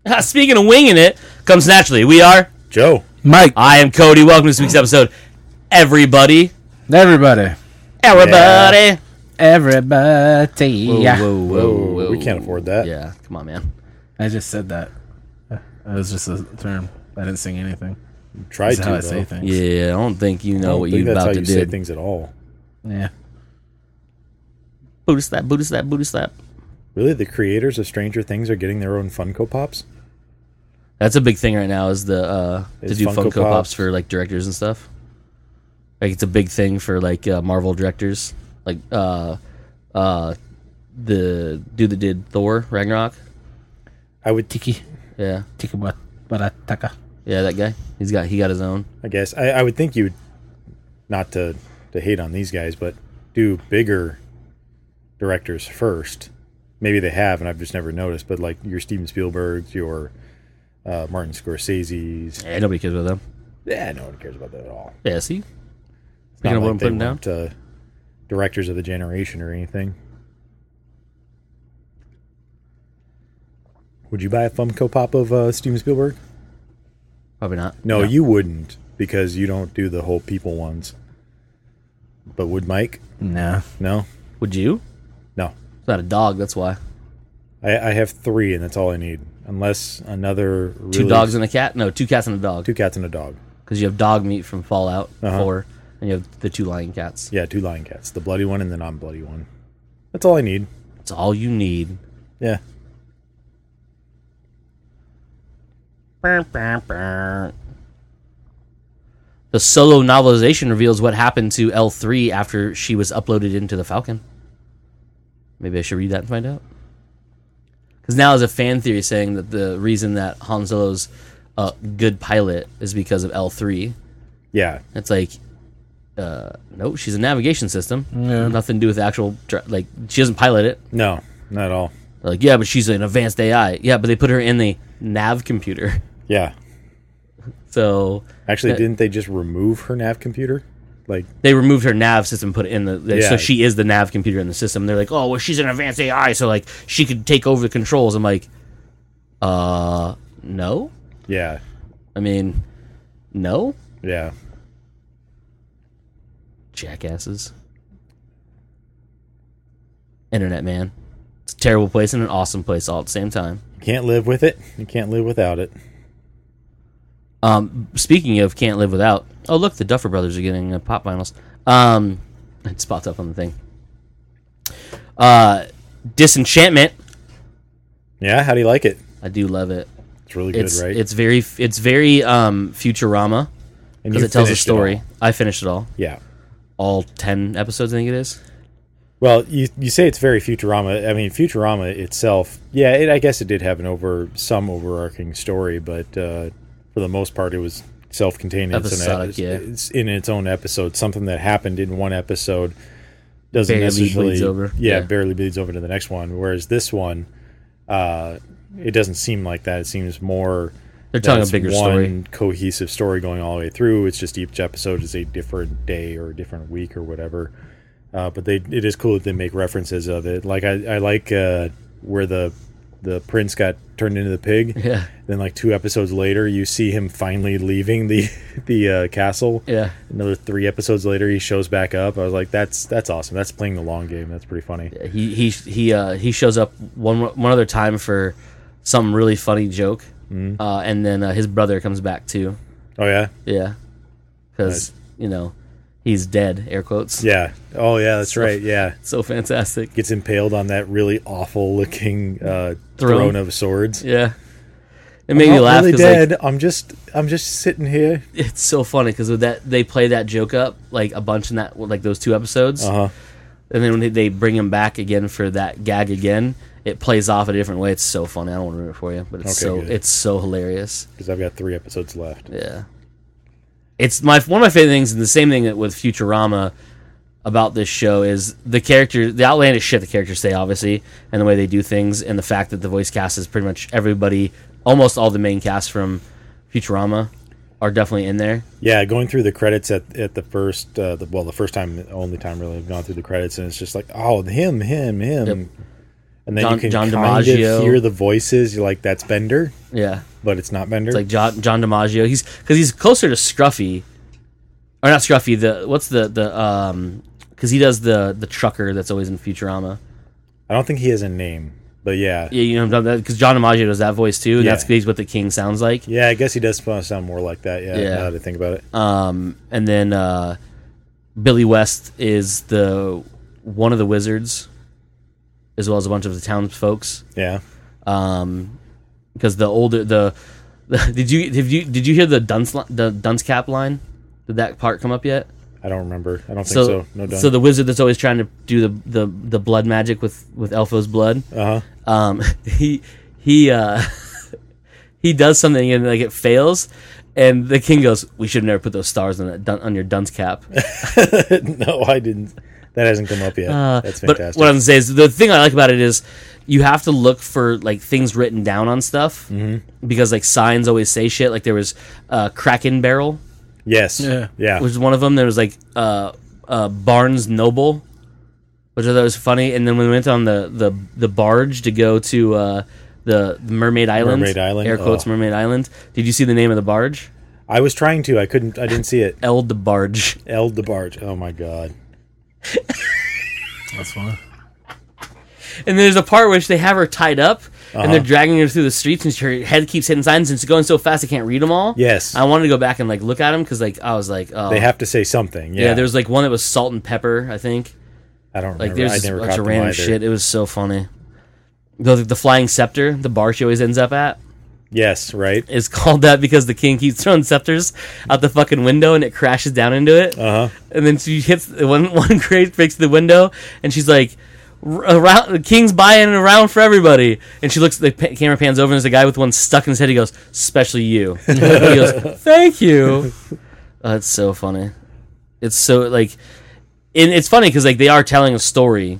Speaking of winging it, comes naturally. We are Joe. Mike. I am Cody. Welcome to this week's episode. Everybody. Everybody. Everybody. Everybody. Whoa, we can't afford that. Yeah, come on, man. I just said that. That was just a term. I didn't sing anything. Tried That's to, how I though. say things. Yeah, I don't think you know what I don't think you're that's about how to you say do. things at all. Yeah. Booty slap, booty slap, booty slap. Really? The creators of Stranger Things are getting their own Funko Pops? That's a big thing right now is to Is do Funko Funko Pops Pops for like directors and stuff. Like it's a big thing for like Marvel directors. Like the dude that did Thor Ragnarok. I would, Tiki. Yeah. Tiki Barataka. Yeah, that guy. He got his own. I guess. I would think you'd, not to hate on these guys, but do bigger directors first. Maybe they have, and I've just never noticed. But like your Steven Spielberg's, your Martin Scorsese's. Yeah, nobody cares about them. Yeah, no one cares about that at all. Yeah, see? It's You not know what like I'm they putting down? weren't, directors of the generation or anything. Would you buy a Funko Pop of Steven Spielberg? Probably not. No, you wouldn't, because you don't do the whole people ones. But would Mike? No. No? Would you? No. It's not a dog, that's why. I have 3, and that's all I need. Unless another... Really 2 dogs and a cat? No, 2 cats and a dog. 2 cats and a dog. Because you have dog meat from Fallout Uh-huh. 4, and you have the 2 lion cats. Yeah, 2 lion cats. The bloody one and the non-bloody one. That's all I need. That's all you need. Yeah. The solo novelization reveals what happened to L3 after she was uploaded into the Falcon. Maybe I should read that and find out. Because now there's a fan theory saying that the reason that Han Solo's a good pilot is because of L3. Yeah. It's like, no, she's a navigation system. Yeah. Nothing to do with actual, like, she doesn't pilot it. No, not at all. They're like, yeah, but she's an advanced AI. Yeah, but they put her in the nav computer. Yeah. So Actually, that- didn't they just remove her nav computer? Like, they removed her nav system, put it in the Yeah. so she is the nav computer in the system. They're like, oh, well, she's an advanced AI, so like she could take over the controls. I'm like, no. yeah. I mean, no, Yeah. jackasses. Internet, man, it's a terrible place and an awesome place all at the same time. You can't live with it. You can't live without it. Speaking of can't live without, oh look, the Duffer Brothers are getting pop vinyls. It spots up on the thing. Disenchantment. Yeah, how do you like it? I do love it. It's really good, It's right? it's very Futurama And because you it tells a finished story. all. I finished it all, Yeah. all 10 episodes. I think it is. Well, you say it's very Futurama. I mean, Futurama itself, yeah, I guess it did have some overarching story, but for the most part, it was self-contained. Episodic, yeah. It's in its own episode. Something that happened in one episode doesn't Barely necessarily bleeds over. Yeah, Yeah. barely bleeds over to the next one. Whereas this one, it doesn't seem like that. It seems more. They're telling a that's bigger one story. cohesive story going all the way through. It's just each episode is a different day or a different week or whatever. But it is cool that they make references of it. Like I like where the prince got turned into the pig. Yeah, Then like 2 episodes later, you see him finally leaving the castle. yeah. Another 3 episodes later, he shows back up. I was like, that's awesome. That's playing the long game. That's pretty funny. He shows up one other time for some really funny joke, and then his brother comes back too. Oh yeah, Yeah, because he's dead. Air quotes. yeah. Oh yeah, that's So- right. Yeah, So fantastic. gets impaled on that really awful looking throne of swords. Yeah, it made me I'm not laugh really because dead. I'm just sitting here. it's so funny because with that they play that joke up like a bunch in that like those 2 episodes, Uh huh. and then when they bring him back again for that gag again, it plays off a different way. It's so funny. I don't want to ruin it for you, but it's Okay, good. it's so hilarious. Because I've got 3 episodes left. Yeah, it's one of my favorite things, and the same thing that with Futurama about this show is the outlandish shit the characters say, obviously, and the way they do things, and the fact that the voice cast is pretty much everybody, almost all the main cast from Futurama are definitely in there. Yeah, going through the credits at the first, the first time, the only time really I've gone through the credits, and it's just like, oh, him. Yep. And then John- you can John kind DiMaggio. of hear the voices. You're like, that's Bender, Yeah. but it's not Bender. It's like John DiMaggio. He's closer to Scruffy, or not Scruffy. Because he does the trucker that's always in Futurama. I don't think he has a name, but yeah. Yeah, you know, because John DiMaggio does that voice too. And Yeah. that's what the king sounds like. Yeah, I guess he does sound more like that. Yeah, Yeah. now that I think about it. And then Billy West is one of the wizards, as well as a bunch of the townsfolks. Yeah. Because did you hear the dunce cap line? Did that part come up yet? I don't remember. I don't think so. No done. So the wizard that's always trying to do the blood magic with Elfo's blood. He he does something and like it fails, and the king goes, "We should have never put those stars on your dunce cap." No, I didn't. That hasn't come up yet. That's But fantastic. what I'm saying is, the thing I like about it is you have to look for like things written down on stuff because like signs always say shit. Like there was Kraken Barrel, Yes. Yeah. Yeah. which is one of them. There was like Barnes Noble, which I thought was funny. And then when we went on the barge to go to the Mermaid Island, Mermaid Island? air quotes Oh. Mermaid Island. Did you see the name of the barge? I was trying to. I couldn't. I didn't see it. Eld the Barge. Eld the barge. Oh my god. That's fun. And there's a part which they have her tied up, and they're dragging her through the streets, and her head keeps hitting signs, and it's going so fast I can't read them all. Yes. I wanted to go back and like look at them because like I was like, oh, They have to say something. Yeah. yeah. There's like one that was salt and pepper, I think. I don't Like remember. there's I a never bunch caught of them random either. shit. It was so funny. The flying scepter, the bar she always ends up at, Yes. Right. is called that because the king keeps throwing scepters out the fucking window and it crashes down into it. And then she hits one crate, breaks the window, and she's like, "Around the king's buying around for everybody." And she looks, the camera pans over, and there's a guy with one stuck in his head. He goes, "Especially you." He goes, "Thank you." That's so funny. It's so like, and it's funny because like they are telling a story.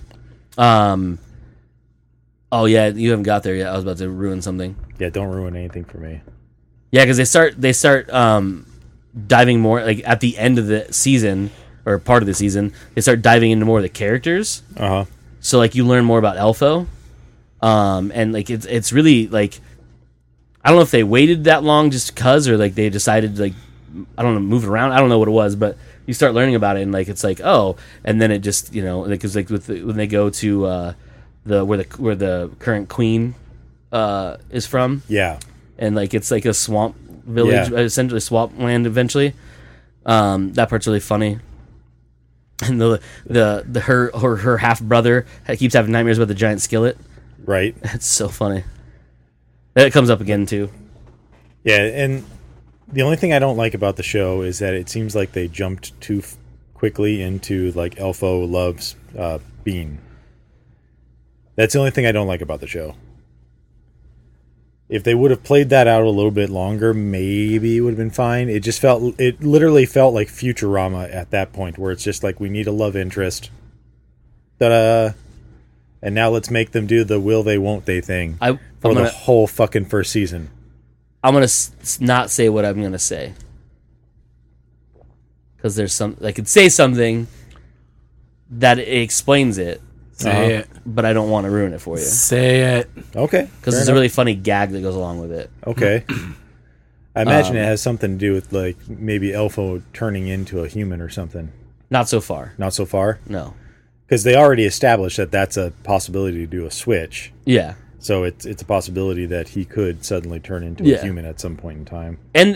Oh yeah, you haven't got there yet. I was about to ruin something. Yeah. Don't ruin anything for me. Yeah, because they start diving more like at the end of the season or part of the season. They start diving into more of the characters. So like you learn more about Elfo, and like it's really like I don't know if they waited that long just cause or like they decided to, like I don't know, move it around. I don't know what it was, but you start learning about it and like it's like oh, and then it just because like when they go to where the current queen is from. Yeah. And like it's like a swamp village, Yeah. essentially swamp land eventually. That part's really funny. And her half brother keeps having nightmares about the giant skillet. Right. It's so funny. That comes up again too. Yeah. And the only thing I don't like about the show is that it seems like they jumped too quickly into like Elfo loves Bean. That's the only thing I don't like about the show. If they would have played that out a little bit longer, maybe it would have been fine. It literally felt like Futurama at that point, where it's just like, we need a love interest. Ta-da! And now let's make them do the will they, won't they thing for the whole fucking first season. I'm going to not say what I'm going to say. Because I could say something that explains it. Say it. But I don't want to ruin it for you. Say it. Okay. Because there's a really funny gag that goes along with it. Okay. I imagine it has something to do with, like, maybe Elfo turning into a human or something. Not so far. Not so far? No. Because they already established that that's a possibility to do a switch. Yeah. So it's a possibility that he could suddenly turn into a human at some point in time. And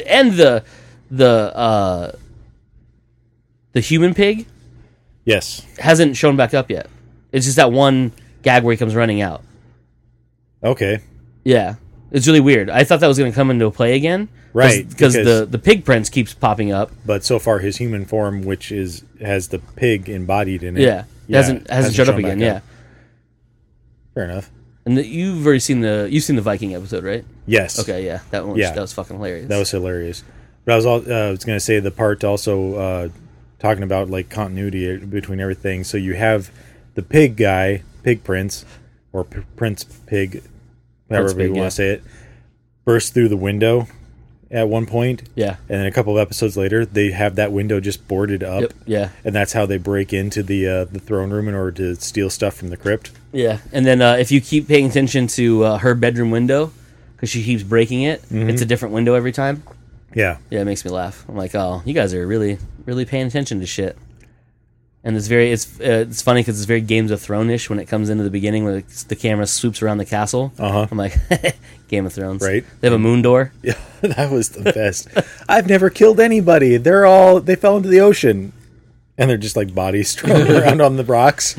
the human pig Yes. hasn't shown back up yet. It's just that one gag where he comes running out. Okay. Yeah. It's really weird. I thought that was going to come into play again. Right, Because because- the pig prince keeps popping up. But so far, his human form, which has the pig embodied in it. Yeah. Hasn't showed up shown again. back Yeah. up. Fair enough. And you've already seen the Viking episode, right? Yes. Okay, yeah. That one Yeah. that was fucking hilarious. That was hilarious. But I was going to say the part also talking about like continuity between everything. So you have the pig guy, Pig Prince, or Prince Pig, however Pig, you want yeah. to say it, burst through the window at one point. Yeah. And then a couple of episodes later, they have that window just boarded up. Yep. Yeah. And that's how they break into the throne room in order to steal stuff from the crypt. Yeah. And then if you keep paying attention to her bedroom window, because she keeps breaking it, it's a different window every time. Yeah. Yeah, it makes me laugh. I'm like, oh, you guys are really, really paying attention to shit. And it's funny because it's very Games of Thrones-ish when it comes into the beginning where the camera swoops around the castle. Uh-huh. I'm like, Game of Thrones. Right. They have a moon door. Yeah, that was the best. I've never killed anybody. They fell into the ocean. And they're just like bodies strewn around on the rocks.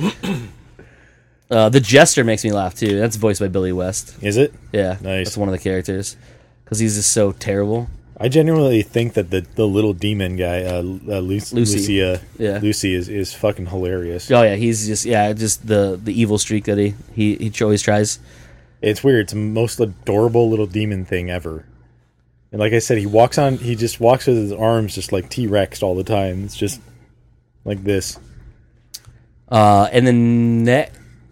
The Jester makes me laugh too. That's voiced by Billy West. Is it? Yeah. Nice. That's one of the characters. Because he's just so terrible. I genuinely think that the little demon guy, Lucy is fucking hilarious. Oh yeah, he's just the evil streak that he always tries. It's weird. It's the most adorable little demon thing ever. And like I said, he just walks with his arms just like T-Rex all the time. It's just like this. And the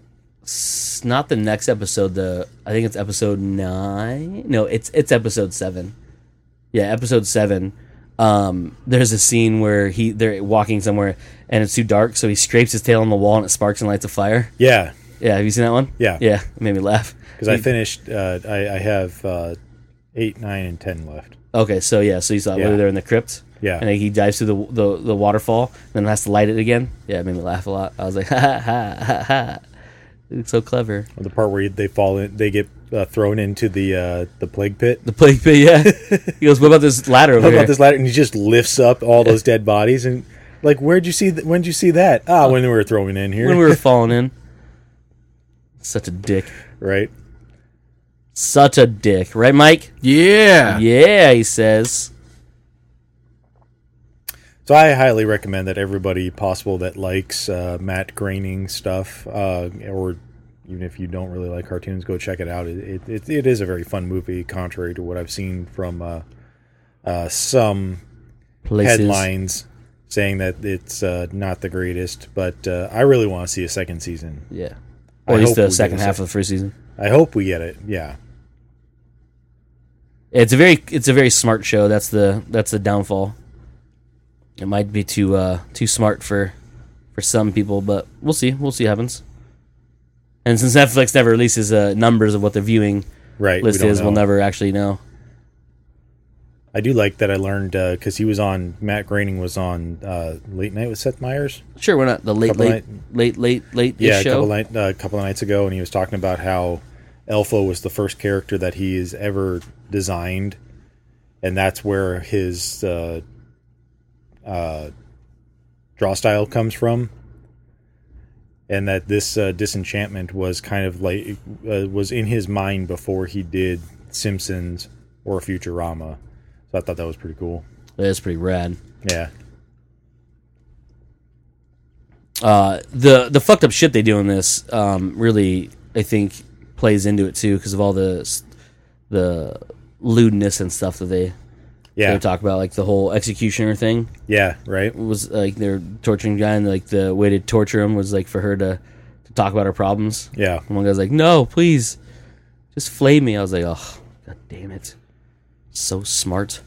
not the next episode. I think it's episode 9. No, it's episode 7. Yeah, episode 7. There's a scene where they're walking somewhere and it's too dark, so he scrapes his tail on the wall and it sparks and lights a fire. Yeah. Yeah, have you seen that one? Yeah. Yeah, it made me laugh. Because I finished, I have 8, 9, and 10 left. Okay, so you saw it where they're in the crypt. Yeah. And he dives through the waterfall and then has to light it again. Yeah, it made me laugh a lot. I was like, ha, ha, ha, ha. It's so clever. Or the part where they fall in, they get thrown into the plague pit. The plague pit, yeah. He goes, what about this ladder over What here? about this ladder? And he just lifts up all those dead bodies. And like, when'd you see that? When we were throwing in here. When we were falling in. Such a dick. Right? Such a dick. Right, Mike? Yeah. Yeah, he says. So I highly recommend that everybody possible that likes Matt Groening stuff, or even if you don't really like cartoons, go check it out. It is a very fun movie, contrary to what I've seen from some Places. headlines saying that it's not the greatest. But I really want to see a second season. Yeah. Or at least hope the we second get a half of the first season. I hope we get it. Yeah. It's a very smart show. That's the downfall. It might be too smart for some people, but we'll see. We'll see what happens. And since Netflix never releases numbers of what their viewing list is, we'll never actually know. I do like that I learned because Matt Groening was on Late Night with Seth Meyers. Sure, we're not the late Yeah, show. a couple of nights ago, and he was talking about how Elfo was the first character that he has ever designed, and that's where his draw style comes from, and that this disenchantment was kind of like was in his mind before he did Simpsons or Futurama. So I thought that was pretty cool. That's pretty rad. Yeah. The fucked up shit they do in this really, I think, plays into it too because of all the lewdness and stuff that they talk about, like the whole executioner thing. Yeah, right. It was like they're torturing a guy, and like the way to torture him was like for her to talk about her problems. Yeah. And one guy's like, "No, please, just flay me." I was like, "Oh, god damn it, so smart."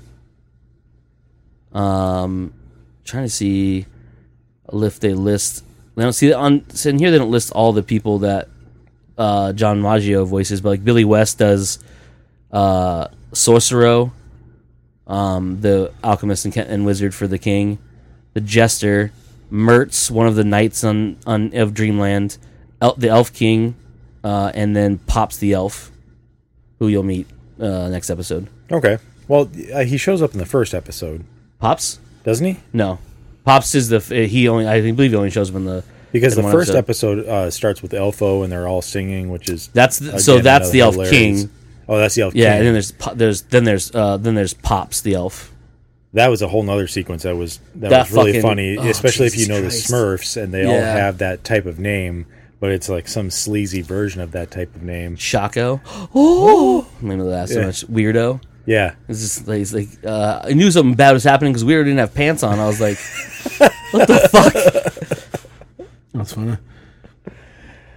Trying to see if they list. They don't see that on in here. They don't list all the people that John Maggio voices, but like Billy West does Sorcero, the alchemist and wizard for the king, the jester, Mertz, one of the knights of Dreamland, the elf king, and then Pops the elf, who you'll meet next episode. Okay. Well, he shows up in the first episode, Pops? doesn't he? No, Pops is I believe he only shows up in the. Because the first episode starts with Elfo and they're all singing, which is that's the elf king. Oh, that's the elf king. Yeah, and then there's Pops the elf. That was a whole nother sequence that was really fucking funny, especially if you know Jesus the Smurfs and they all have that type of name, but it's like some sleazy version of that type of name. Shaco. Oh, maybe that's so much weirdo. Yeah, it's just like, he's like I knew something bad was happening because Weirdo didn't have pants on. I was like, what the fuck? That's funny.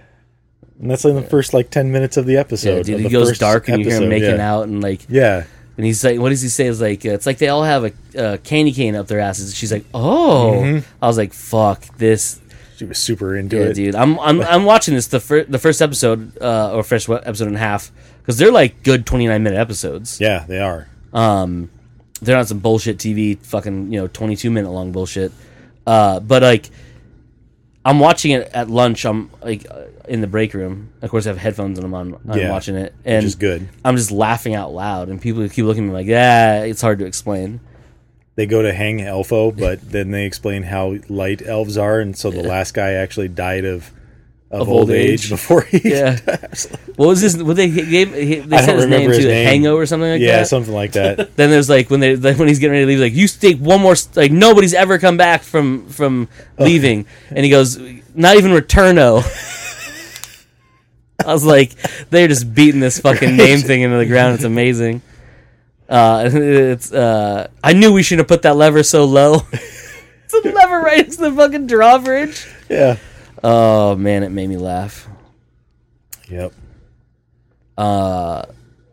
And that's in the first 10 minutes of the episode. Yeah, dude, he goes dark and you hear him making out and like And he's like, what does he say? It's like they all have a candy cane up their asses. She's like, oh. I was like, fuck this. She was super into Yeah, it. dude. I'm watching this the first episode or first episode and a half because they're like good 29-minute episodes. Yeah, they are. They're not some bullshit TV fucking 22-minute long bullshit. But like I'm watching it at lunch. I'm like in the break room. Of course, I have headphones and I'm watching it, and which is good. I'm just laughing out loud, and people keep looking at me like, yeah, it's hard to explain. They go to hang Elfo, but then they explain how light elves are, and so the last guy actually died of old age before he. Yeah. What was his? What they gave? They said his name too. Hango or something like that. Yeah, something like that. Then there's like when he's getting ready to leave, like you take one more. Like nobody's ever come back from leaving, and he goes, not even Returno. I was like, they're just beating this fucking name thing into the ground. It's amazing. I knew we should have put that lever so low. It's a lever right into the fucking drawbridge. Yeah. Oh man, it made me laugh. Yep. Let's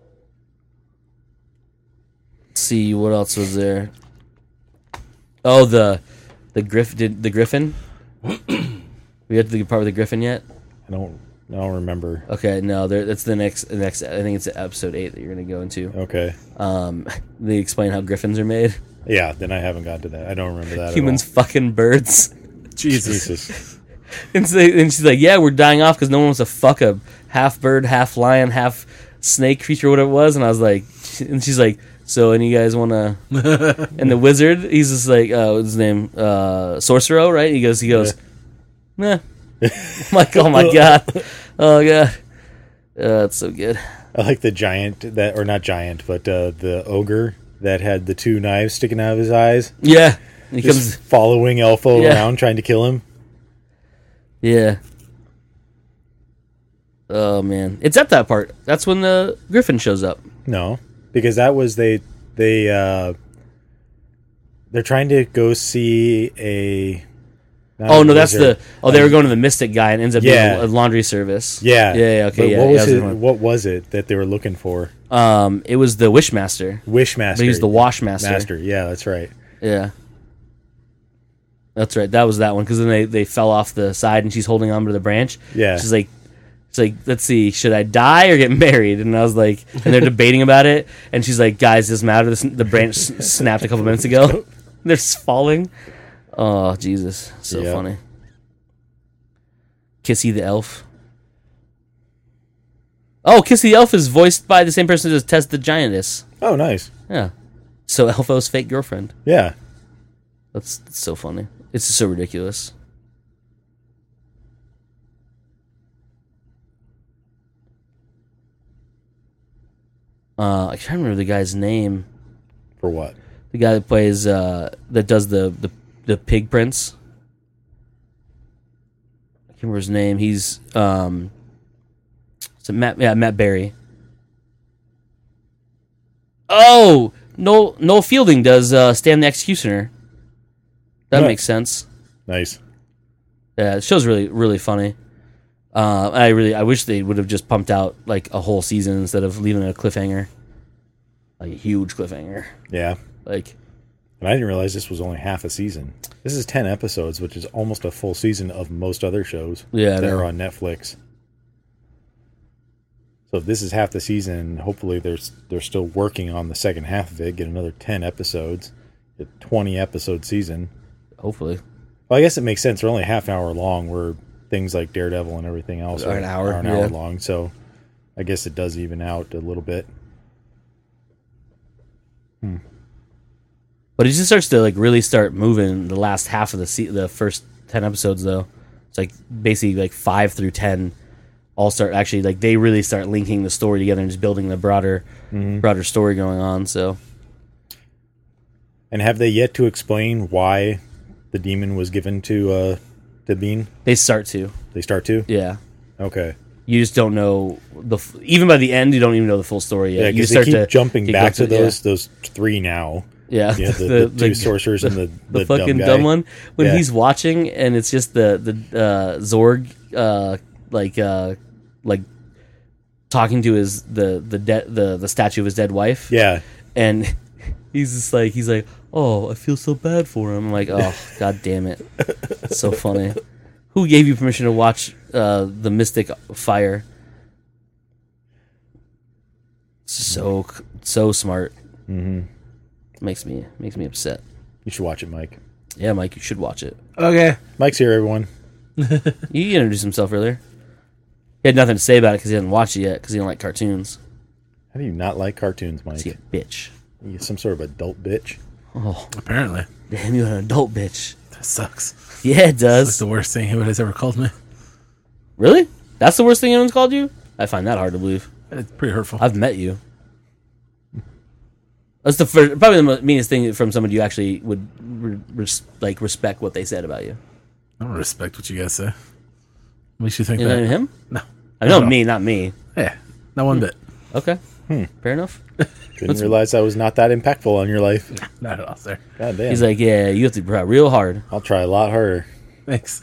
see what else was there. Oh, the Griffin. We got to the part with the Griffin yet? I don't remember. Okay, no, that's the next. I think it's episode 8 that you're going to go into. Okay. They explain how griffins are made. Yeah, then I haven't got to that. I don't remember that. Humans at all. fucking birds. Jesus. And she's like, yeah, we're dying off because no one wants to fuck a half bird, half lion, half snake creature, whatever it was. And I was like, and she's like, so any you guys want to? And the wizard, he's just like, what's his name? Sorcero, right? He goes, nah. I'm like, oh my god, oh god, that's so good. I like the giant or not giant, but the ogre that had the 2 knives sticking out of his eyes. Yeah, he just comes following Elfo around trying to kill him. Yeah. Oh man, it's at that part. That's when the Griffin shows up. No, because that was they're trying to go see a. Oh no, that's they were going to the Mystic guy and ends up being a laundry service. Yeah, okay. But what was it that they were looking for? It was the Wishmaster. Wishmaster. But he was the Washmaster. Yeah, that's right. Yeah, that's right. That was that one because then they fell off the side and she's holding on to the branch. Yeah, she's like, let's see, should I die or get married? And I was like, and they're debating about it, and she's like, guys, doesn't matter. The branch snapped a couple minutes ago. They're falling. Oh, Jesus. So funny. Kissy the Elf. Oh, Kissy the Elf is voiced by the same person as Tess the Giantess. Oh, nice. Yeah. So Elfo's fake girlfriend. Yeah. That's so funny. It's just so ridiculous. I can't remember the guy's name. For what? The guy that plays, that does the Pig Prince. I can't remember his name. He's Matt Berry. Oh, Noel Fielding does Stan the Executioner. That makes sense. Nice. Yeah, the show's really really funny. I wish they would have just pumped out like a whole season instead of leaving it a cliffhanger, like a huge cliffhanger. Yeah. Like. And I didn't realize this was only half a season. This is 10 episodes, which is almost a full season of most other shows that are on Netflix. So if this is half the season, hopefully they're still working on the second half of it, get another 10 episodes, a 20-episode season. Hopefully. Well, I guess it makes sense. They're only half an hour long, where things like Daredevil and everything else are an hour long. So I guess it does even out a little bit. But it just starts to like really start moving the last half of the first 10 episodes though. It's like basically like 5 through 10 all start actually like they really start linking the story together and just building the broader story going on. So. And have they yet to explain why the demon was given to Bean? They start to. They start to? Yeah. Okay. You just don't know even by the end. You don't even know the full story yet. Yeah, you because they keep jumping back to those 3 now. Yeah, the 2 sorcerers and the fucking dumb one when he's watching and it's just the Zorg like talking to the statue of his dead wife. Yeah, and he's like, oh, I feel so bad for him. I'm like, oh, god damn it, that's so funny. Who gave you permission to watch the Mystic Fire? So smart. Mm-hmm. Makes me upset. You should watch it, Mike. Yeah, Mike, you should watch it. Okay. Mike's here, everyone. He introduced himself earlier. He had nothing to say about it because he hadn't watched it yet because he didn't like cartoons. How do you not like cartoons, Mike? He's a bitch. You some sort of adult bitch. Oh, Apparently. damn, you're an adult bitch. That sucks. Yeah, it That's does. the worst thing anyone has ever called me. Really? That's the worst thing anyone's called you? I find that hard to believe. It's pretty hurtful. I've met you. That's the first, probably the meanest thing from somebody you actually would respect what they said about you. I don't respect what you guys say. Makes you think Is that. that him? No. I know No. me, not me. Yeah. Not one bit. Okay, fair enough. Didn't realize I was not that impactful on your life. Not at all, sir. God damn. He's like, yeah, you have to try real hard. I'll try a lot harder. Thanks.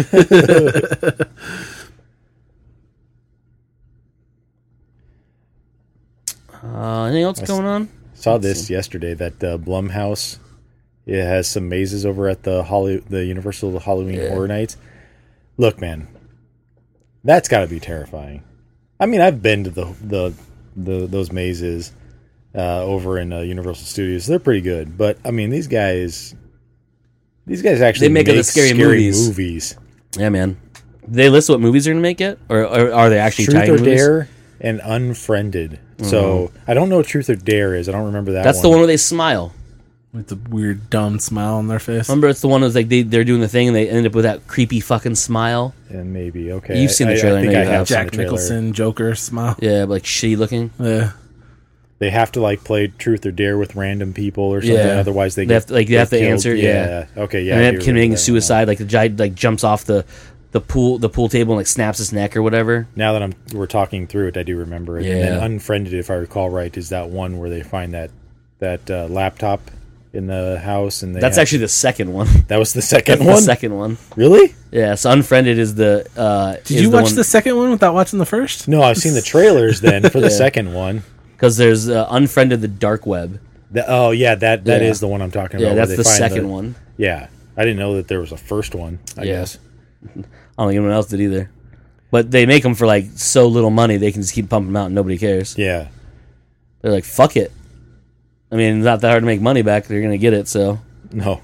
Anything else going on? Saw this yesterday that Blumhouse, it has some mazes over at the Universal Halloween Horror Nights. Look, man, that's got to be terrifying. I mean, I've been to those mazes over in Universal Studios. They're pretty good, but I mean, these guys actually They make the scary movies. Yeah, man. They list what movies they're gonna make yet, or are they actually Truth trying or movies? Dare and Unfriended. So I don't know what Truth or Dare is. I don't remember that. That's the one where they smile. With the weird, dumb smile on their face. Remember, it's the one that's like they're doing the thing and they end up with that creepy fucking smile. And maybe okay. You've seen the trailer, I I think know I you have have. seen the Jack trailer. Nicholson, Joker smile. Yeah, but like shitty looking. Yeah. They have to like play Truth or Dare with random people or something. Yeah. Otherwise, They have to, like, they get have to killed. answer, yeah. Okay. Yeah. And I they do end up committing remember that suicide. Like the guy like jumps off the pool table and like snaps his neck or whatever. Now that we're talking through it, I do remember it. And Yeah. then Unfriended, if I recall right, is that one where they find that laptop in the house, and That's actually the second one. that was the second That's one. the second one. Really? Yeah, so Unfriended is the. Did you watch the second one without watching the first? No, I've seen the trailers then for the second one. Because there's Unfriended the Dark Web. That is the one I'm talking about. Yeah, where that's they the find second one. Yeah, I didn't know that there was a first one. I Yeah. guess. I don't think anyone else did either. But they make them for like so little money they can just keep pumping them out and nobody cares. Yeah. They're like, fuck it. I mean, it's not that hard to make money back. They're gonna get it. So. No.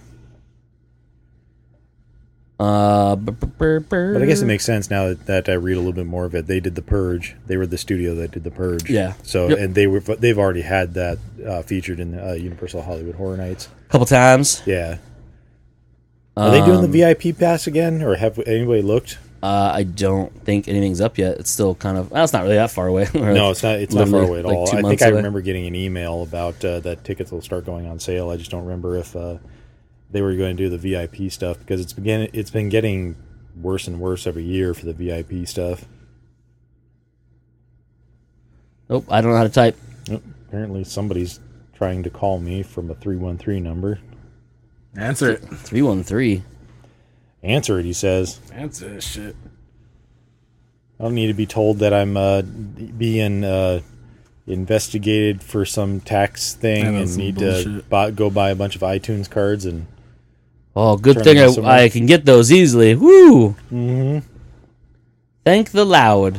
But But I guess it makes sense now that I read a little bit more of it. They did The Purge. They were the studio that did The Purge. Yeah. So Yep. and they've already had that featured in Universal Hollywood Horror Nights. a couple times. Yeah. Are they doing the VIP pass again, or have anybody looked? I don't think anything's up yet. It's still kind of. Well, it's not really that far away. No, it's not. It's not far away at all. I think I away. remember getting an email about that tickets will start going on sale. I just don't remember if they were going to do the VIP stuff because it's been getting worse and worse every year for the VIP stuff. Nope, I don't know how to type. Oh, apparently, somebody's trying to call me from a 313 number. Answer it. 313. Answer it, he says. Answer this shit. I don't need to be told that I'm being investigated for some tax thing Yeah, that's and some need bullshit. to go buy a bunch of iTunes cards and. Oh, good Turn thing them somewhere. I can get those easily. Woo! Mm-hmm. Thank the loud.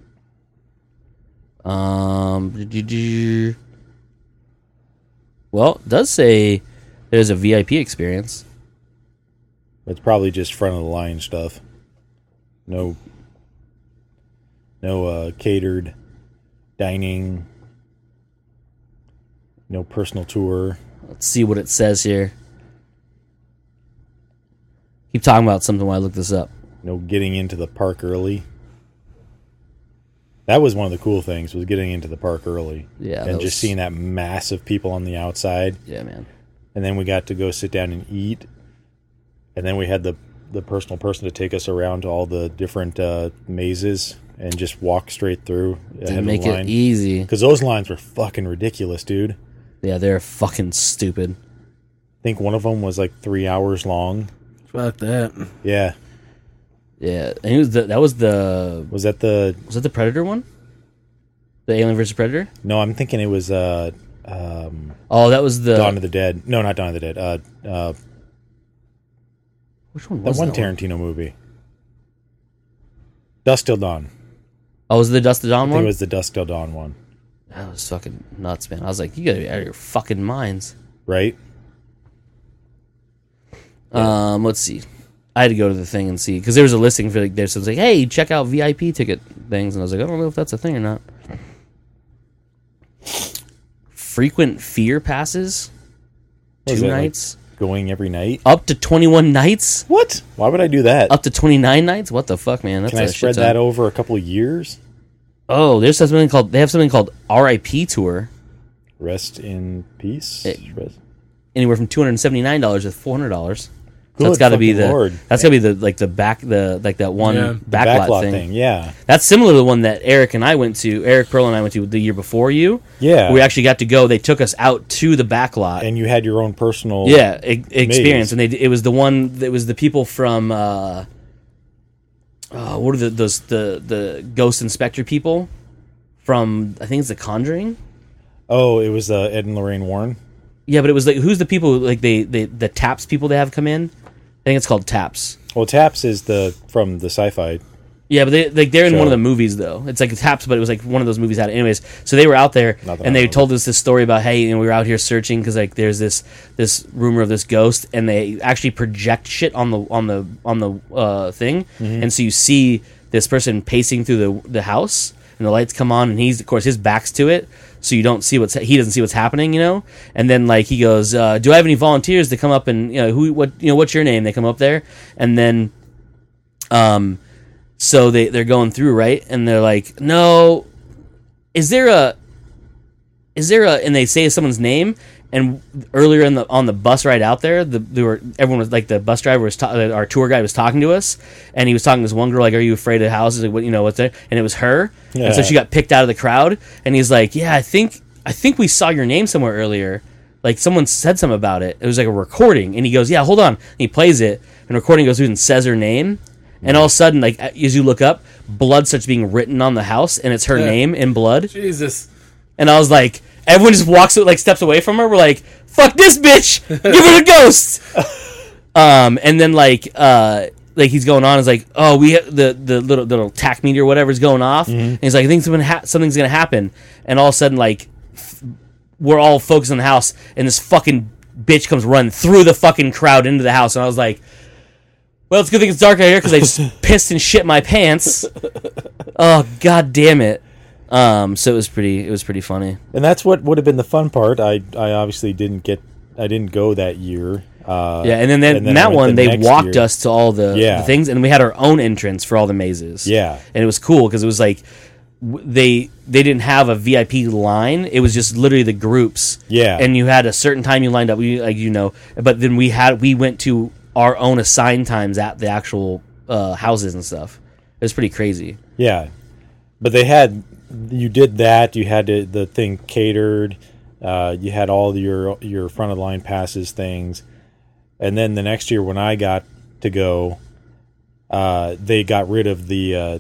Well, it does say there's a VIP experience. It's probably just front of the line stuff. No catered dining. No personal tour. Let's see what it says here. Keep talking about something while I look this up. No getting into the park early. That was one of the cool things, was getting into the park early. Yeah, And that just was- seeing that mass of people on the outside. Yeah, man. And then we got to go sit down and eat. And then we had the personal person to take us around to all the different mazes and just walk straight through ahead To of make the line. it easy. Because those lines were fucking ridiculous, dude. Yeah, they're fucking stupid. I think one of them was like 3 hours long. Fuck that. Yeah. Yeah, and it was that was the Was that the... was that the Predator one? The Alien vs Predator? No, I'm thinking it was... Oh, that was the Dawn of the Dead. No, not Dawn of the Dead. which one That was one that one? Tarantino movie. Dusk Till Dawn. Oh, was it the Dust to Dawn I think one? it was the Dusk Till Dawn one. That was fucking nuts, man. I was like, you gotta be out of your fucking minds. Right? Let's see. I had to go to the thing and see because there was a listing for like there. So it was like, hey, check out VIP ticket things, and I was like, I don't know if that's a thing or not. Frequent fear passes, What is 2 that, like, nights, going every night? up to 21 nights, What? Why would I do that? up to 29 nights. What the fuck, man? That's Can I a spread shit ton. that over a couple of years? Oh, there's something called. They have something called RIP tour. Rest in peace. Rest. Anywhere from $279 to $400. So Good that's got to be fucking the. Lord. That's got to be the like the back the like that one Yeah. backlot Backlot thing. Yeah. That's similar to the one that Eric Pearl and I went to the year before you. Yeah. We actually got to go. They took us out to the backlot. And you had your own personal. Experience, and it was the one that was the people from. What are the ghost inspector people from? I think it's The Conjuring. Oh, it was Ed and Lorraine Warren. Yeah, but it was like who's the people like the taps people they have come in? I think it's called Taps. Well, Taps is from the sci-fi. Yeah, but they're in Show. one of the movies though. It's like Taps, but it was like one of those movies had it. Anyways, so they were out there Not that I and they remember. told us this story about hey, and we were out here searching because like there's this rumor of this ghost, and they actually project shit on the thing, and so you see this person pacing through the house, and the lights come on, and he's of course his back's to it, so you don't see he doesn't see what's happening, you know. And then like he goes, "Do I have any volunteers to come up and what's your name?" They come up there, and then so they're going through, right? And they're like, no, is there a, and they say someone's name. And earlier on the bus ride out there, everyone was like the bus driver was our tour guide was talking to us, and he was talking to this one girl like, "Are you afraid of houses? Like, what's there?" And it was her, Yeah. and so she got picked out of the crowd. And he's like, "Yeah, I think we saw your name somewhere earlier. Like someone said something about it. It was like a recording." And he goes, "Yeah, hold on." And he plays it, and the recording goes through and says her name. And all of a sudden, like as you look up, blood starts being written on the house, and it's her name in blood. Jesus. And I was like, everyone just walks, like steps away from her. We're like, "Fuck this bitch! Give her a ghost!" And then like he's going on. Is like, "Oh, we the little tack meter or whatever is going off." And he's like, "I think something's gonna happen." And all of a sudden, like we're all focused on the house, and this fucking bitch comes running through the fucking crowd into the house. And I was like, well, it's a good thing it's dark out here because I just pissed and shit my pants. Oh, god damn it. So it was pretty funny. And that's what would have been the fun part. I obviously didn't go that year. Yeah, and then I that went one, the they next walked year. us to all the things, and we had our own entrance for all the mazes. Yeah. And it was cool because it was like, they didn't have a VIP line. It was just literally the groups. Yeah. And you had a certain time you lined up, but then we went to our own assigned times at the actual houses and stuff. It was pretty crazy. Yeah. But you did that, you had the thing catered, you had all your front of the line passes things. And then the next year when I got to go, they got rid of the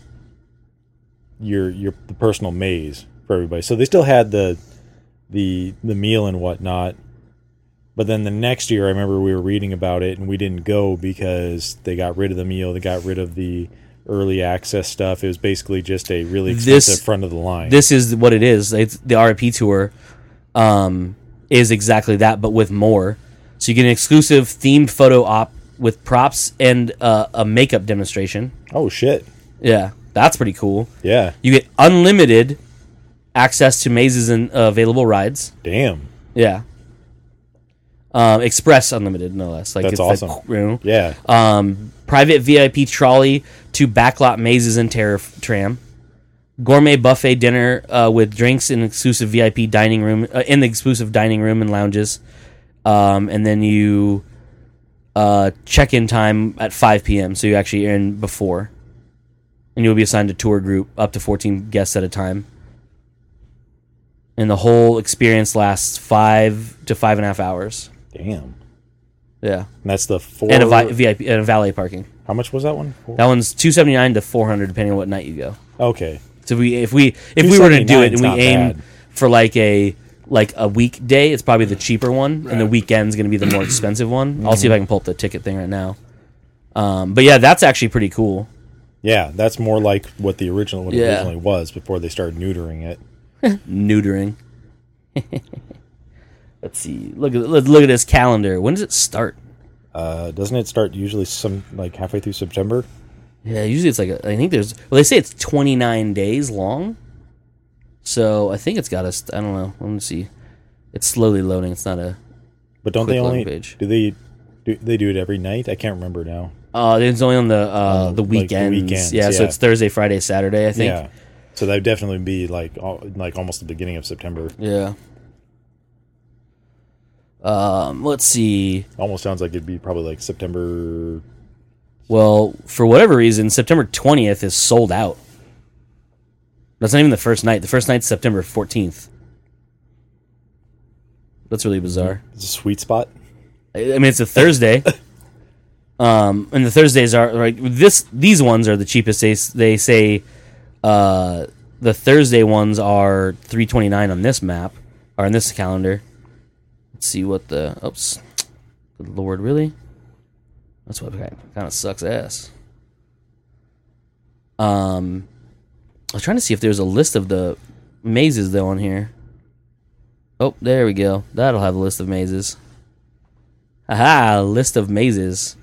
personal maze for everybody. So they still had the meal and whatnot. But then the next year, I remember we were reading about it, and we didn't go because they got rid of the meal. They got rid of the early access stuff. It was basically just a really expensive front of the line. This is what it is. It's the RIP tour is exactly that, but with more. So you get an exclusive themed photo op with props and a makeup demonstration. Oh, shit. Yeah, that's pretty cool. Yeah. You get unlimited access to mazes and available rides. Damn. Yeah. Express unlimited, no less. Like That's it's awesome. Like, Yeah. private VIP trolley to backlot mazes and terror tram. Gourmet buffet dinner with drinks in exclusive VIP dining room in the exclusive dining room and lounges. And then you check-in time at 5 p.m. So you actually are in before, and you'll be assigned a tour group up to 14 guests at a time. And the whole experience lasts 5 to 5.5 hours. Damn. Yeah, And that's the four. and a VIP and a valet parking. How much was that one? That one's $279 to $400 depending on what night you go. Okay. So if we were to do it and we $279 's aim not bad. for like a like a weekday, it's probably the cheaper one, and the weekend's going to be the more expensive one. I'll see if I can pull up the ticket thing right now. But yeah, that's actually pretty cool. Yeah, that's more like what the original one originally was before they started neutering it. Neutering. Let's see. Look at this calendar. When does it start? Doesn't it start usually some like halfway through September? Yeah, usually it's like I think there's. Well, they say it's 29 days long. So I think it's got us. I don't know. Let me see. It's slowly loading. It's not a. But don't quick they loading only page. do they do it every night? I can't remember now. It's only on the like the weekends. weekends, Yeah, so yeah. it's Thursday, Friday, Saturday. I think. Yeah, so that would definitely be like almost the beginning of September. Yeah. Let's see. Almost sounds like it'd be probably like September. Well, for whatever reason, September 20th is sold out. That's not even the first night. The first night's September 14th. That's really bizarre. It's a sweet spot. I mean, it's a Thursday. And the Thursdays are like these ones are the cheapest. They say the Thursday ones are $3.29 on this map or on this calendar. Let's see what the oops. Good Lord, really? That's what kind of sucks ass. I was trying to see if there's a list of the mazes though on here. Oh, there we go. That'll have a list of mazes. Aha, list of mazes.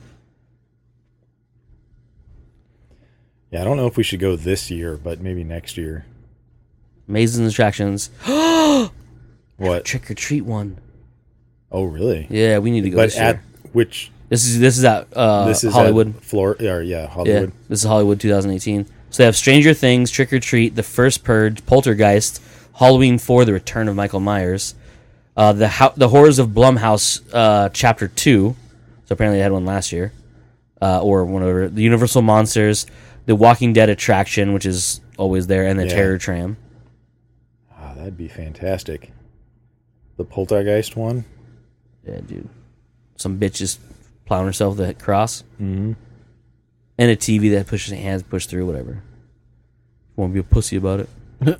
Yeah, I don't know if we should go this year, but maybe next year. Mazes and attractions. What? Trick or treat one. Oh, really? Yeah, we need to go But this year. at which? This is at This is Hollywood. At Florida. Yeah, Hollywood. this is Hollywood 2018. So they have Stranger Things, Trick or Treat, The First Purge, Poltergeist, Halloween 4, The Return of Michael Myers, the Horrors of Blumhouse Chapter 2. So apparently they had one last year, or whatever. The Universal Monsters, The Walking Dead attraction, which is always there, and the Terror Tram. Oh, that'd be fantastic. The Poltergeist one. Yeah, dude. Some bitch just plowing herself with a cross. Mm-hmm. And a TV that pushes hands push through, whatever. Won't be a pussy about it.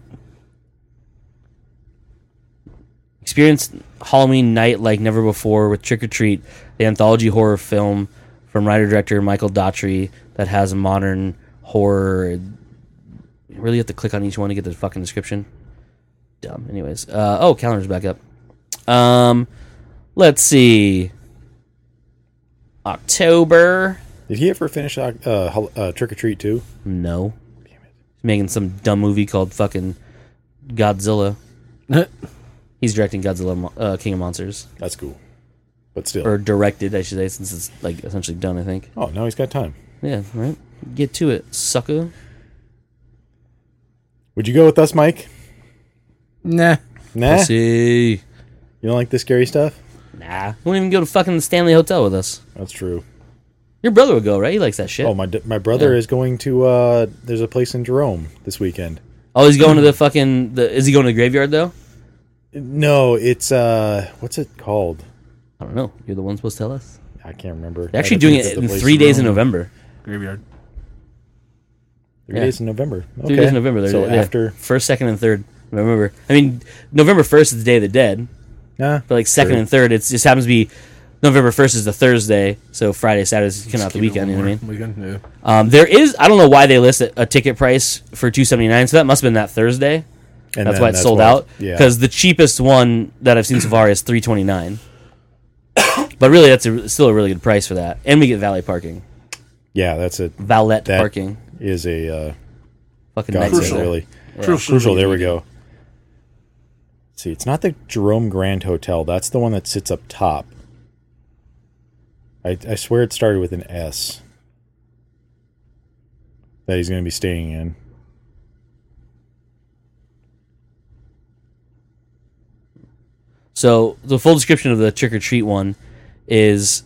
Experience Halloween night like never before with Trick or Treat, the anthology horror film from writer-director Michael Daughtry that has a modern horror. You really have to click on each one to get the fucking description. Dumb. Anyways. Calendar's back up. Let's see. October. Did he ever finish Trick or Treat 2? No. Damn it. He's making some dumb movie called fucking Godzilla. He's directing Godzilla King of Monsters. That's cool. But still. Or directed, I should say, since it's like essentially done, I think. Oh, now he's got time. Yeah, right? Get to it, sucker. Would you go with us, Mike? Nah. Nah? Pussy. You don't like the scary stuff? Nah. You won't even go to fucking the Stanley Hotel with us. That's true. Your brother would go, right? He likes that shit. Oh, my brother is going to, there's a place in Jerome this weekend. Oh, he's going to the fucking, is he going to the graveyard, though? No, it's, what's it called? I don't know. You're the one supposed to tell us. I can't remember. They're actually doing it in 3 days in November. Graveyard. 3 days in November. Okay. 3 days in November. So after... 1st, 2nd, and 3rd. November. I mean, November 1st is the Day of the Dead. Nah, But like 2nd and 3rd, it just happens to be November 1st is the Thursday, so Friday, Saturday's kind of the weekend, you know what I mean? Weekend, yeah. There is, I don't know why they list a ticket price for $279, so that must have been that Thursday. And That's then why it's sold out. Yeah. Because the cheapest one that I've seen so far is $329. But really, that's still a really good price for that. And we get valet parking. Yeah, that's it. Valet That parking. is a Fucking godsend, nice. really. Yeah. Crucial. There we go. See, it's not the Jerome Grand Hotel. That's the one that sits up top. I swear it started with an S. That he's going to be staying in. So the full description of the Trick or Treat one is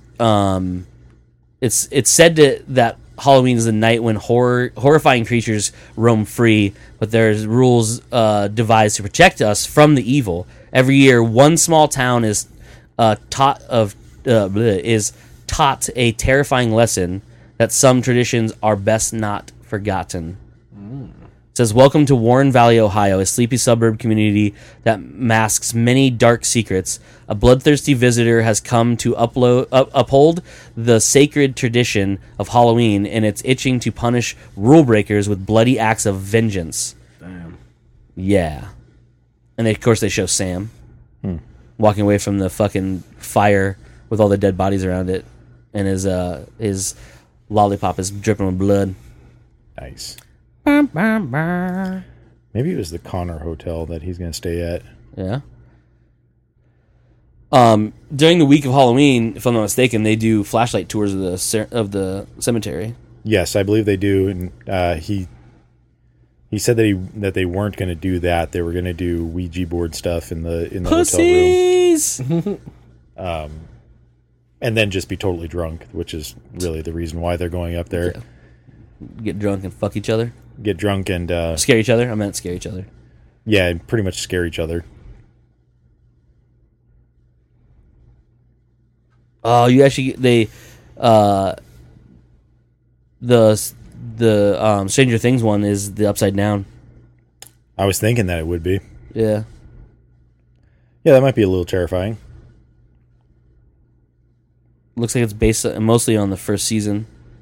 it's said that Halloween is the night when horrifying creatures roam free, but there's rules devised to protect us from the evil. Every year, one small town is taught a terrifying lesson that some traditions are best not forgotten. says, "Welcome to Warren Valley, Ohio, a sleepy suburb community that masks many dark secrets. A bloodthirsty visitor has come to uphold the sacred tradition of Halloween, and it's itching to punish rule breakers with bloody acts of vengeance." Damn. Yeah. And of course they show Sam walking away from the fucking fire with all the dead bodies around it, and his lollipop is dripping with blood. Nice. Maybe it was the Connor Hotel that he's going to stay at. Yeah. During the week of Halloween, if I'm not mistaken, they do flashlight tours of the cemetery. Yes, I believe they do. And he said that they weren't going to do that. They were going to do Ouija board stuff in the Pussies! hotel room. And then just be totally drunk, which is really the reason why they're going up there. Yeah. Get drunk and fuck each other. Get drunk and Scare each other? I meant scare each other. yeah, and pretty much scare each other. Oh, you actually the Stranger Things one is the Upside Down. I was thinking that it would be. Yeah. Yeah, that might be a little terrifying. Looks like it's based mostly on the first season.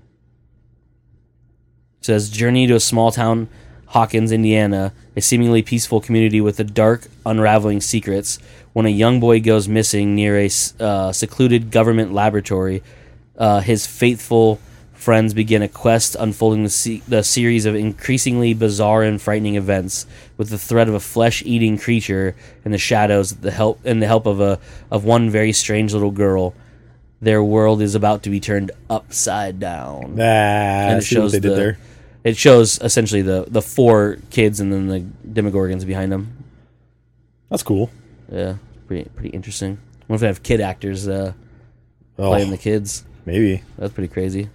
It says, journey to a small town, Hawkins, Indiana, a seemingly peaceful community with a dark, unraveling secrets. When a young boy goes missing near a secluded government laboratory, his faithful friends begin a quest unfolding the series of increasingly bizarre and frightening events, with the threat of a flesh-eating creature in the shadows, the help of one very strange little girl. Their world is about to be turned upside down. And it shows what they did there. It shows essentially the four kids and then the Demogorgons behind them. That's cool. Yeah, pretty interesting. What if they have kid actors playing the kids? Maybe. That's pretty crazy.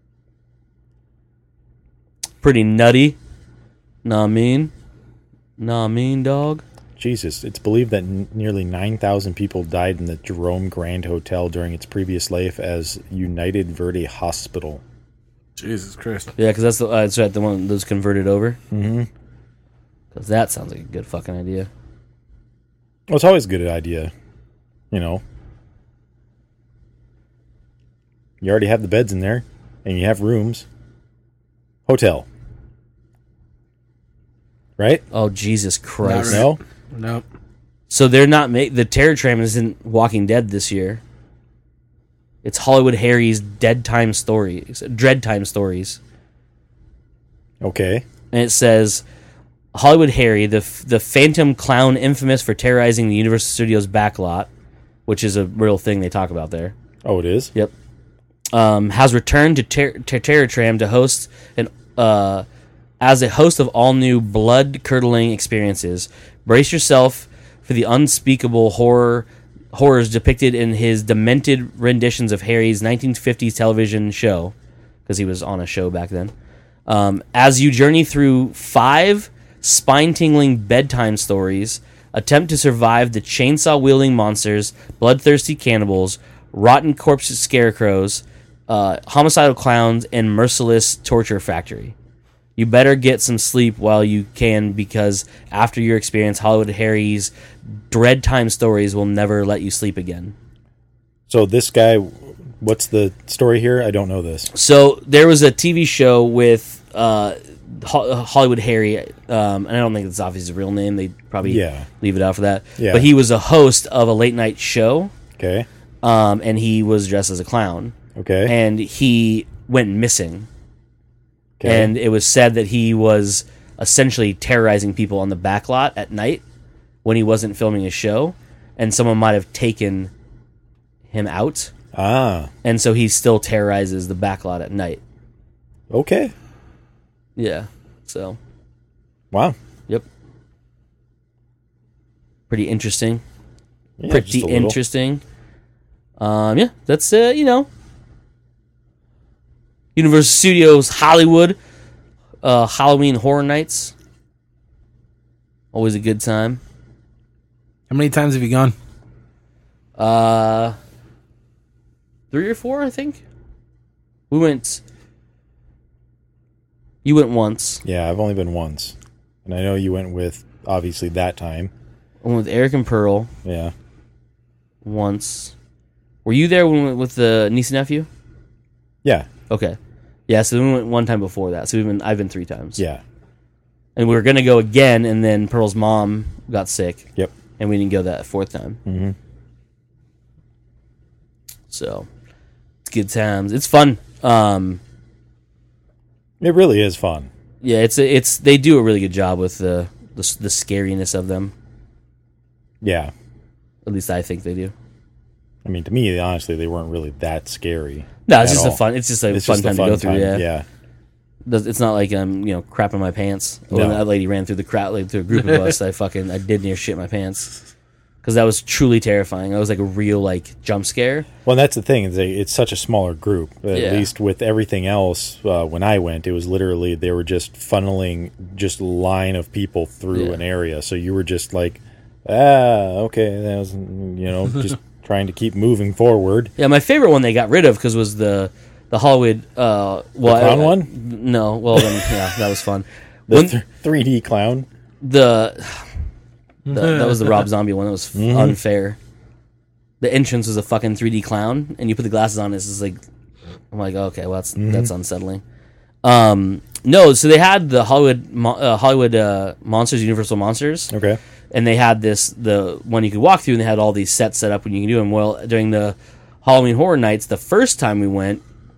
Pretty nutty. Nah, mean, dog. Jesus, it's believed that nearly 9,000 people died in the Jerome Grand Hotel during its previous life as United Verde Hospital. Jesus Christ. Yeah, because that's right, the one that was converted over. Mm-hmm. Because that sounds like a good fucking idea. Well, it's always a good idea. You know. You already have the beds in there, and you have rooms. Hotel. Right? Oh, Jesus Christ. Not No? Nope. So they're not the Terror Tram isn't Walking Dead this year. It's Hollywood Harry's Dread Time Stories. Okay. And it says, Hollywood Harry, the phantom clown infamous for terrorizing the Universal Studios backlot, which is a real thing they talk about there. Oh, it is? Yep. Has returned to Terror Tram to host as a host of all new blood-curdling experiences. Brace yourself for the unspeakable horrors depicted in his demented renditions of Harry's 1950s television show, because he was on a show back then. As you journey through 5 spine-tingling bedtime stories, attempt to survive the chainsaw-wielding monsters, bloodthirsty cannibals, rotten corpse scarecrows, homicidal clowns, and merciless torture factory. You better get some sleep while you can, because after your experience, Hollywood Harry's Dread Time Stories will never let you sleep again. So this guy, what's the story here? I don't know this. So there was a TV show with Hollywood Harry, and I don't think it's obviously his real name. They probably leave it out for that. Yeah. But he was a host of a late night show, Okay. and he was dressed as a clown. Okay. And he went missing. Okay. And it was said that he was essentially terrorizing people on the back lot at night when he wasn't filming his show, and someone might have taken him out. Ah. And so he still terrorizes the back lot at night. Okay. Yeah. So, Wow. yep. Pretty interesting. Yeah, Pretty just a little. interesting. Yeah, that's Universal Studios Hollywood Halloween Horror Nights. Always a good time. How many times have you gone? 3 or 4, I think. We went. You went once. Yeah, I've only been once. And I know you went with, obviously, that time. I went with Eric and Pearl Yeah. once. Were you there when we went with the niece and nephew? Yeah. Okay. Yeah, so we went one time before that. So I've been 3 times. Yeah. And we were going to go again, and then Pearl's mom got sick. Yep. And we didn't go that 4th time. Mm-hmm. So, it's good times. It's fun. It really is fun. Yeah, it's they do a really good job with the scariness of them. Yeah. At least I think they do. I mean, to me, honestly, they weren't really that scary. No, it's at just all. a fun. It's just a It's fun just a time fun to go through. time, Yeah. It's not like I'm crapping my pants. When No. that lady ran through the crowd, like through a group of us, I did near shit my pants because that was truly terrifying. That was like a real like jump scare. Well, and that's the thing. It's such a smaller group. At Yeah. least with everything else, when I went, it was literally they were just funneling just a line of people through Yeah. an area. So you were just like, okay, that was just trying to keep moving forward. Yeah, my favorite one they got rid of because was the Hollywood. The clown one? No, well then yeah, that was fun. The When 3D clown. that was the Rob Zombie one. That was unfair. The entrance was a fucking 3D clown, and you put the glasses on. It's just like I'm like, okay, well that's unsettling. No, so they had the Hollywood Monsters, Universal Monsters. Okay. And they had the one you could walk through, and they had all these sets set up when you can do them. Well, during the Halloween Horror Nights, the first time we went,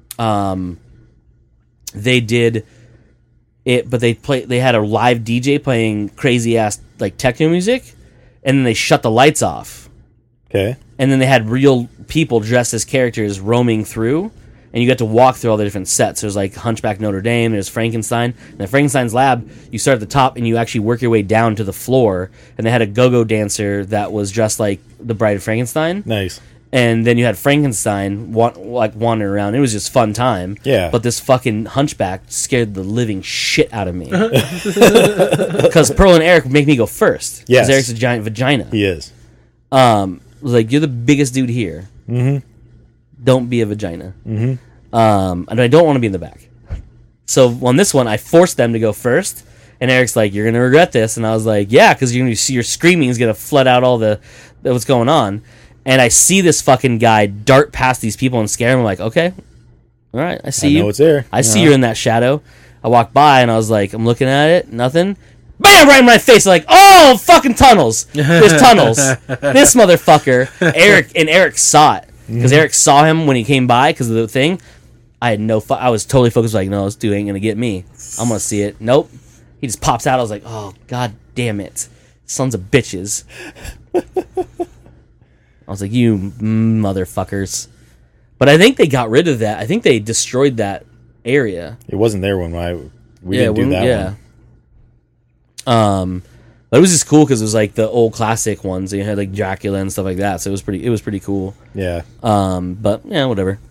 they did it, but they had a live DJ playing crazy ass like techno music, and then they shut the lights off, Okay. and then they had real people dressed as characters roaming through. And you got to walk through all the different sets. There's like Hunchback Notre Dame. There's Frankenstein. And at Frankenstein's lab, you start at the top and you actually work your way down to the floor. And they had a go-go dancer that was dressed like the Bride of Frankenstein. Nice. And then you had Frankenstein wandering around. It was just fun time. Yeah. But this fucking Hunchback scared the living shit out of me. Because Pearl and Eric make me go first. Yes. Because Eric's a giant vagina. He is. Was like, you're the biggest dude here. Mm-hmm. Don't be a vagina. Mm-hmm. And I don't want to be in the back. So on this one, I forced them to go first. And Eric's like, "You're gonna regret this." And I was like, "Yeah, because you're gonna see your screaming is gonna flood out all the what's going on." And I see this fucking guy dart past these people and scare them. I'm like, "Okay, all right, I see I you. know it's there. I see you're in that shadow." I walk by and I was like, I'm looking at it, nothing. Bam! Right in my face. Like, oh, fucking tunnels. There's tunnels. This motherfucker. Eric saw it. Because Eric saw him when he came by because of the thing. I had I was totally focused. Like, no, this dude ain't gonna get me. I'm gonna see it. Nope. He just pops out. I was like, oh, god damn it, sons of bitches. I was like, you motherfuckers. But I think they got rid of that. I think they destroyed that area. It wasn't there when we didn't do that one. But it was just cool because it was like the old classic ones. You had like Dracula and stuff like that. So it was pretty cool. Yeah. But yeah, whatever. In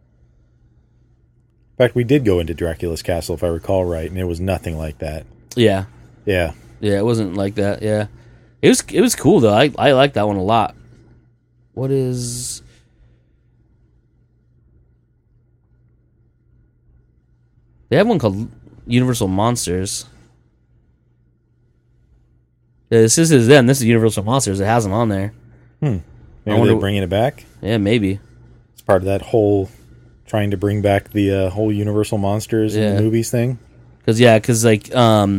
fact, we did go into Dracula's castle, if I recall right, and it was nothing like that. Yeah. Yeah. Yeah, it wasn't like that. Yeah. It was cool though. I liked that one a lot. What is... They have one called Universal Monsters. Yeah, this is them. This is Universal Monsters. It has them on there. Maybe wonder- they're bringing it back. Yeah, maybe. It's part of that whole trying to bring back the whole Universal Monsters in Yeah. the movies thing. Because like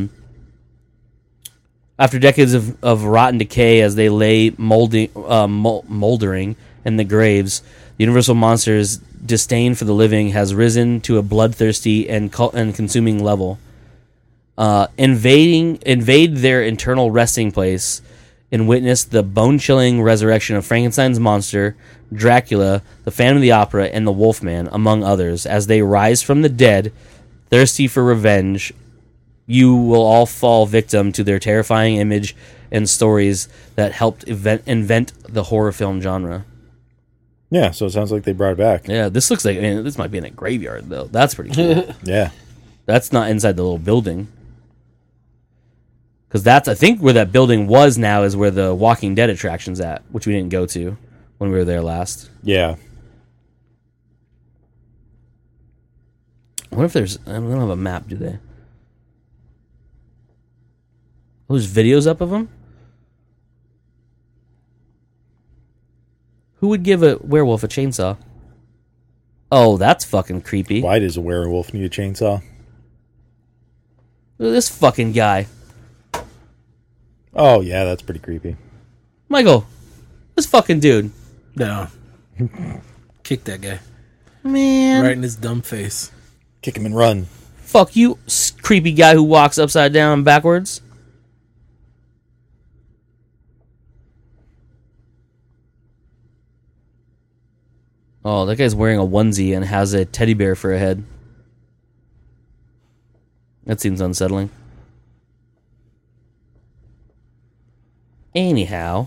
after decades of rotten decay as they lay moldering in the graves, the Universal Monsters' disdain for the living has risen to a bloodthirsty and consuming level. Invade their internal resting place and witness the bone-chilling resurrection of Frankenstein's monster, Dracula, the Phantom of the Opera, and the Wolfman, among others. As they rise from the dead, thirsty for revenge, you will all fall victim to their terrifying image and stories that helped invent the horror film genre. Yeah, so it sounds like they brought it back. Yeah, this looks like... this might be in a graveyard, though. That's pretty cool. Yeah. That's not inside the little building. Because that's, I think, where that building was now is where the Walking Dead attraction's at, which we didn't go to when we were there last. Yeah. I wonder if there's... I don't have a map, do they? There's videos up of him? Who would give a werewolf a chainsaw? Oh, that's fucking creepy. Why does a werewolf need a chainsaw? Look at this fucking guy. Oh, yeah, that's pretty creepy. Michael, this fucking dude. No. Kick that guy. Man. Right in his dumb face. Kick him and run. Fuck you, creepy guy who walks upside down and backwards. Oh, that guy's wearing a onesie and has a teddy bear for a head. That seems unsettling. Anyhow.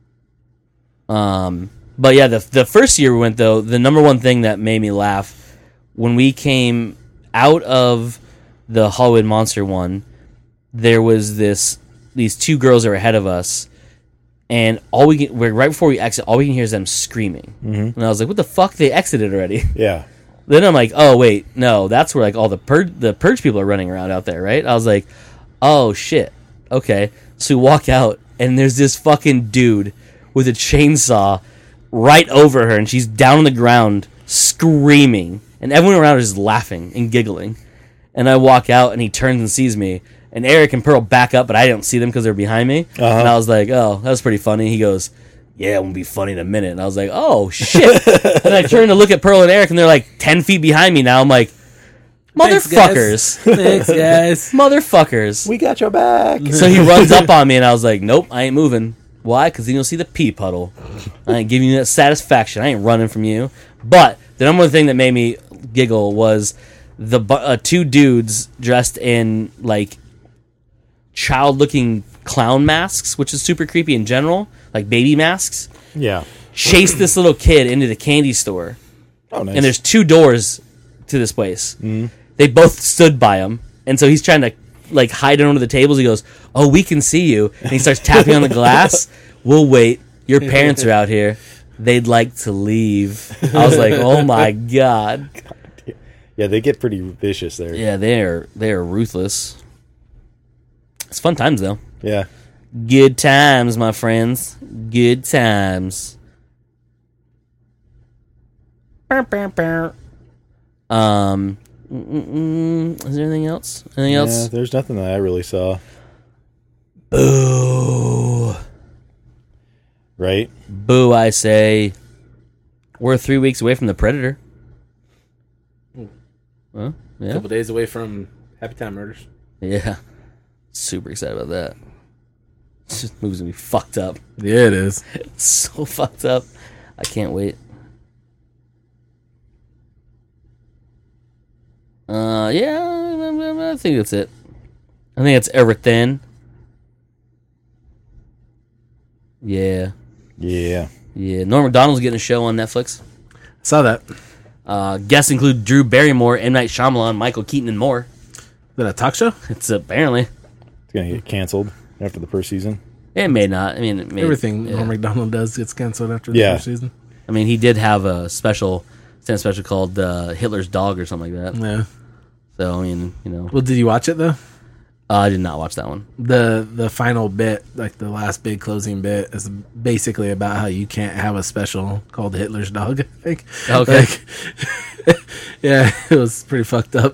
But yeah, the first year we went, though, the number one thing that made me laugh, when we came out of the Hollywood Monster one, there was these two girls that were ahead of us, and right before we exit, all we can hear is them screaming. Mm-hmm. And I was like, what the fuck? They exited already. Yeah. Then I'm like, oh, wait, no, that's where like all the purge people are running around out there, right? I was like, oh, shit. Okay. So we walk out, and there's this fucking dude with a chainsaw right over her, and she's down on the ground screaming, and everyone around her is laughing and giggling. And I walk out, and he turns and sees me, and Eric and Pearl back up, but I didn't see them because they're behind me. Uh-huh. And I was like, oh, that was pretty funny. He goes, yeah, it won't be funny in a minute. And I was like, oh, shit. And I turned to look at Pearl and Eric, and they're like 10 feet behind me now. I'm like, motherfuckers. Thanks, guys. Motherfuckers. We got your back. So he runs up on me, and I was like, nope, I ain't moving. Why? Because then you'll see the pee puddle. I ain't giving you that satisfaction. I ain't running from you. But the number one thing that made me giggle was the two dudes dressed in, like, child-looking clown masks, which is super creepy in general, like baby masks. Yeah. Chased this little kid into the candy store. Oh, nice. And there's two doors to this place. Mm. They both stood by him, and so he's trying to like hide under the tables. He goes, "Oh, we can see you," and he starts tapping on the glass. We'll wait. Your parents are out here. They'd like to leave. I was like, "Oh my god." Yeah, they get pretty vicious there. Yeah, they are ruthless. It's fun times though. Yeah. Good times, my friends. Good times. Is there anything else? Anything else? There's nothing that I really saw. Boo. Right? Boo, I say. We're 3 weeks away from the Predator. Well, yeah. A couple days away from Happy Time Murders. Yeah. Super excited about that. This movie's gonna be fucked up. Yeah, it is. It's so fucked up. I can't wait. Yeah, I think that's it. I think that's everything. Yeah. Yeah. Yeah. Norm Macdonald's getting a show on Netflix. Saw that. Guests include Drew Barrymore, M. Night Shyamalan, Michael Keaton, and more. Is that a talk show? It's apparently. It's going to get canceled after the first season. It may not. I mean, everything Norm Macdonald does gets canceled after the first season. I mean, he did have a stand-up special called Hitler's Dog or something like that. Yeah. So, I mean, you know. Well, did you watch it, though? I did not watch that one. The final bit, like the last big closing bit, is basically about how you can't have a special called Hitler's Dog, I think. Okay. Yeah, it was pretty fucked up.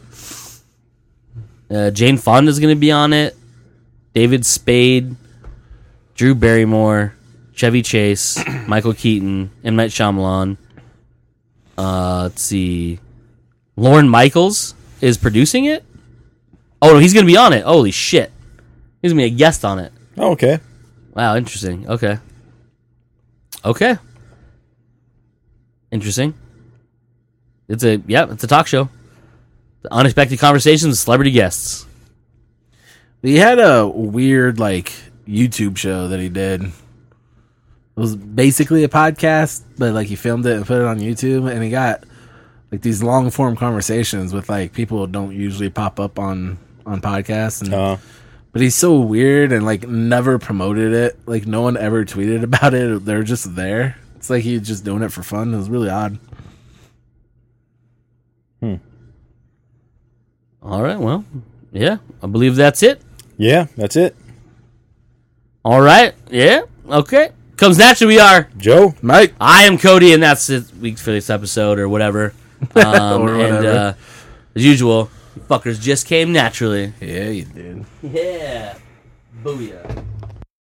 Jane Fonda's going to be on it. David Spade, Drew Barrymore, Chevy Chase, Michael Keaton, M. Night Shyamalan. Let's see. Lorne Michaels is producing it? Oh, no, he's going to be on it. Holy shit. He's going to be a guest on it. Oh, okay. Wow, interesting. Okay. Interesting. It's a talk show. The Unexpected Conversations with Celebrity Guests. He had a weird, like, YouTube show that he did. It was basically a podcast, but, like, he filmed it and put it on YouTube, and he got, like, these long-form conversations with, like, people who don't usually pop up on podcasts. And, but he's so weird and, like, never promoted it. Like, no one ever tweeted about it. They're just there. It's like he's just doing it for fun. It was really odd. All right, well, yeah, I believe that's it. Yeah, that's it. All right. Yeah. Okay. Comes naturally. We are. Joe? Mike. I am Cody, and that's it week for this episode or whatever. Or And whatever. as usual, you fuckers just came naturally. Yeah, you did. Yeah. Booyah.